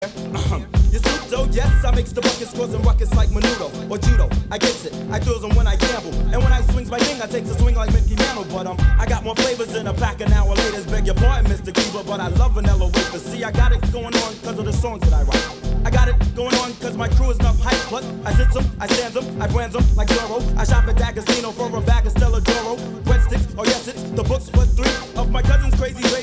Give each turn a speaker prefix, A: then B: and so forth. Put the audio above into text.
A: You pseudo, yes, I makes the buckets causing ruckus like Menudo or Judo. I gets it, I throws them when I gamble. And when I swings my thing, I takes a swing like Mickey Mantle. But I got more flavors in a pack an hour later. Beg your pardon, Mr. Keeper, but I love vanilla wafers. See, I got it going on because of the songs that I write. I got it going on cause my crew is enough hype. Plus, I sit them, I stand them, I brands them like Zorro. I shop at D'Agostino for a bag of Stella Doro. Breadsticks, oh yes, it's the books plus 3 of my cousin's crazy